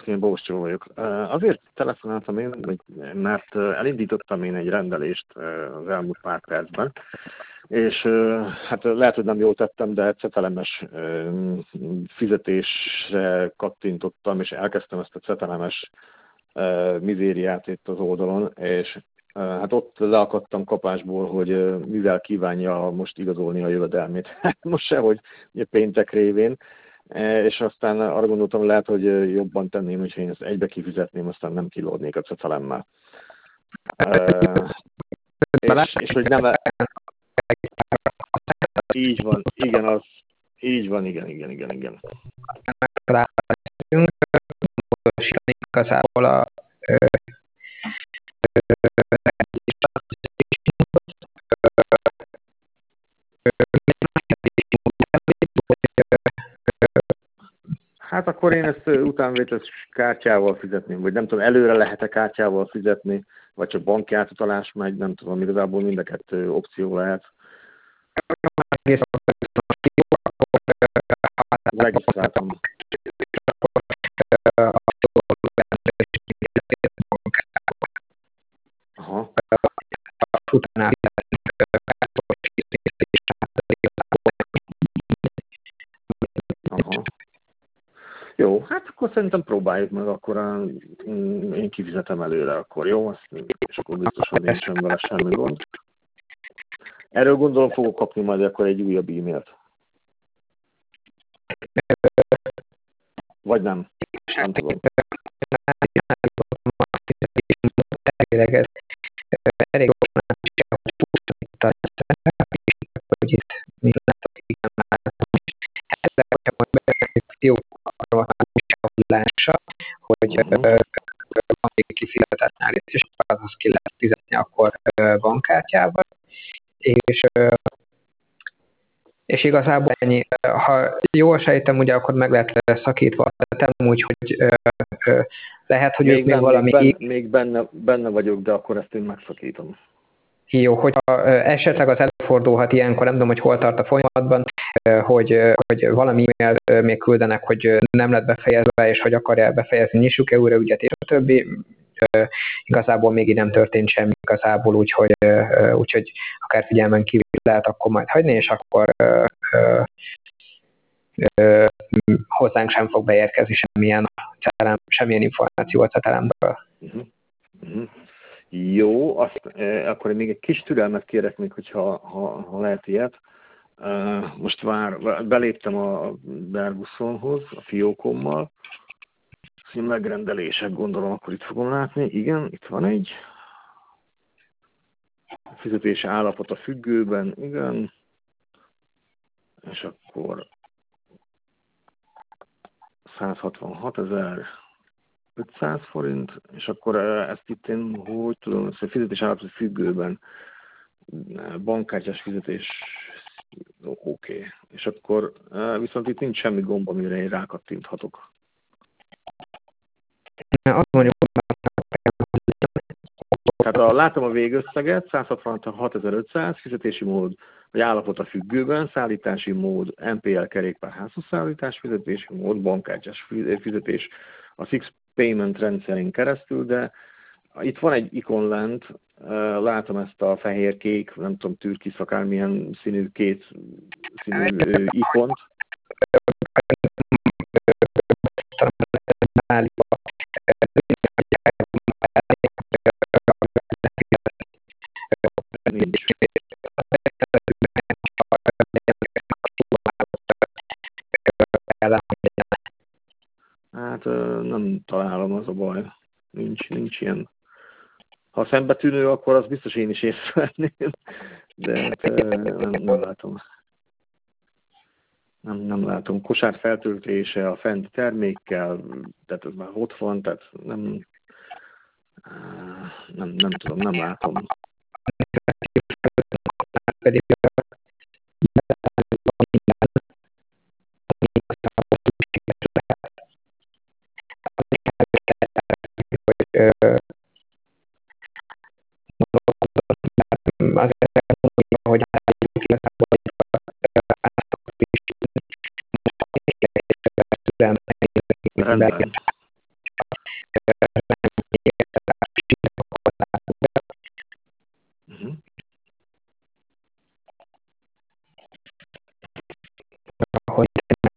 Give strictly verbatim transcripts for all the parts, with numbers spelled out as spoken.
sziasztok, én Bóscsó vagyok. Azért telefonáltam én, mert elindítottam én egy rendelést az elmúlt pár percben, és hát lehet, hogy nem jól tettem, de cetelemes fizetésre kattintottam, és elkezdtem ezt a cetelemes mizériát itt az oldalon, és hát ott leakadtam kapásból, hogy mivel kívánja most igazolni a jövedelmét. Most sehogy, ugye péntek révén. És aztán arra gondoltam, lehet, hogy jobban tenném, hogyha én ezt egybe kifizetném, aztán nem kilódnék a cecelemmel. Uh, és, és hogy nem... Így van, igen, az... Így van, igen, igen, igen, igen. Rászünk, igazából a Hát akkor én ezt utánvételes kártyával fizetném, vagy nem tudom, előre lehet-e kártyával fizetni, vagy csak banki átutalás megy, nem tudom, igazából mind a kettő opció lehet. Regisztráltam. Aha. Utána Aha. Jó, hát akkor szerintem próbáljuk meg, akkor a, én kifizetem előre, akkor jó, azt, és akkor biztos, hogy nincsen vele semmi gond. Erről gondolom fogok kapni majd akkor egy újabb e-mailt. Vagy nem, nem tudom. Elég hogy itt mi látok, igen, látom. Ezzel, hogyha majd bevezetjük jó hogy uh-huh. van még kifizetetlen rész, és az, az ki lehet fizetni akkor bankkártyával. És, és igazából ennyi. Ha jól sejtem, ugye akkor meg lehet szakítva a tetem, úgyhogy lehet, hogy még ők még nem, valami... Még, benne, még benne, benne vagyok, de akkor ezt én megszakítom. Jó, hogyha esetleg az előfordulhat ilyenkor, nem tudom, hogy hol tart a folyamatban, hogy, hogy valami e-mail még küldenek, hogy nem lett befejezve, és hogy akarja befejezni, nyissuk-e újra ügyet, és a többi. Igazából még így nem történt semmi igazából, úgyhogy, úgyhogy akár figyelmen kívül lehet akkor majd hagyni, és akkor ö, ö, ö, hozzánk sem fog beérkezni semmilyen, cetelem, semmilyen információ a cetelemből. Uh-huh. Uh-huh. Jó, azt, eh, akkor még egy kis türelmet kérek még, hogyha ha, ha lehet ilyet. Uh, most vár, beléptem a Berguszonhoz, a fiókommal. Megrendelések, gondolom, akkor itt fogom látni. Igen, itt van egy. Fizetési állapot a függőben, igen. És akkor százhatvanhatezer-ötszáz forint, és akkor ezt itt én, hogy tudom, ezt a fizetési állapot a függőben, bankkártyás fizetés, oké. Okay. És akkor viszont itt nincs semmi gomb, amire én rákattinthatok. Azt mondjuk, tehát a, látom a végösszeget, százhatvanhatezer-ötszáz, fizetési mód, vagy állapot a függőben, szállítási mód, em pé el kerékpár házhozszállítás, fizetési mód, bankkártyás fizetés a Six Payment rendszerén keresztül, de itt van egy ikon lent, látom ezt a fehér-kék, nem tudom, türkisz, akármilyen színű, két színű ikont. Nincs. Hát nem találom, az a baj. Nincs, nincs ilyen. Ha szembetűnő, akkor az biztos én is észrevetném, de hát nem, nem látom. Nem, nem látom. Kosár feltöltése a fenti termékkel, tehát ez már ott van, tehát nem, nem, nem tudom, nem látom. Pedig azért hogy Rendben. Uh-huh. hogy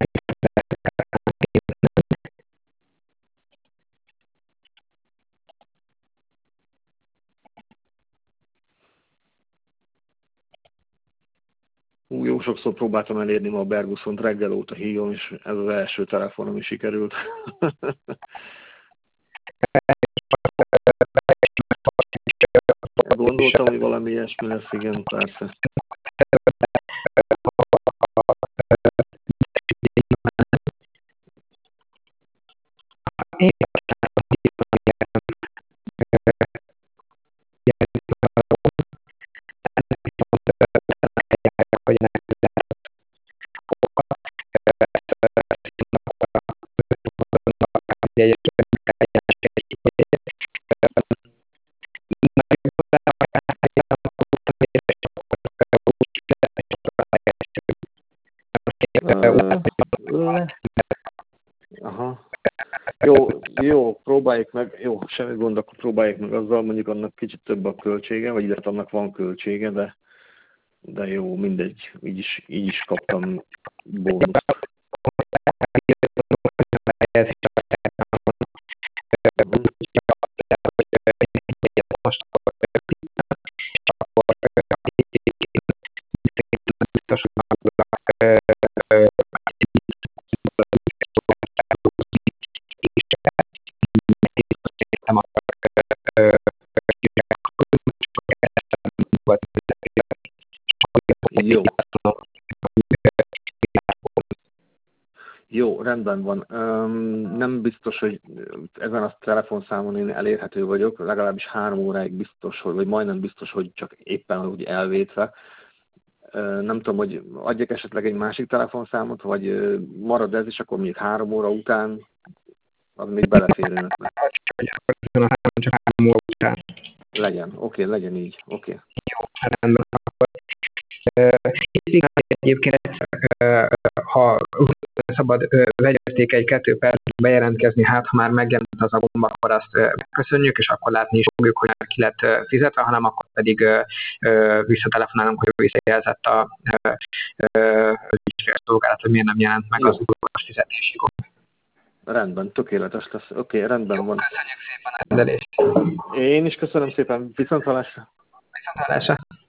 Ú, jó sokszor próbáltam elérni ma a Berguszont, reggel óta hívom, és ez az első telefonom is sikerült. Gondoltam, hogy valami ilyesmi lesz, igen, persze. Aha. Jó, jó, próbáljuk meg, jó, semmi gond, akkor próbáljuk meg azzal, mondjuk annak kicsit több a költsége, vagy illetve annak van költsége, de, de jó, mindegy, így is, így is kaptam bónuszt. Jó. Jó, rendben van. Um, nem biztos, hogy ezen a telefonszámon én elérhető vagyok, legalábbis három óráig biztos, hogy, vagy majdnem biztos, hogy csak éppen úgy elvétve. Uh, nem tudom, hogy adjak esetleg egy másik telefonszámot, vagy uh, marad ez, és akkor még három óra után az még belefér önöknek. Csak három óra után. Legyen, oké, okay, legyen így, oké. Okay. Jó, rendben. Itt egyébként, ha szabad vegyezték egy kettő percet bejelentkezni, hát ha már megjelent az a gomba, akkor azt megköszönjük, és akkor látni is fogjuk, hogy ki lett fizetve, hanem akkor pedig visszatelefonálunk, hogy visszajelzett a ügyfélszolgálat, hogy miért nem jelent meg. Jó. Az utolsó fizetési gomb. Rendben, tökéletes lesz. Oké, okay, rendben jó, van. Köszönjük szépen a rendelést. Én is köszönöm szépen. Viszonthallásra. Viszonthallásra.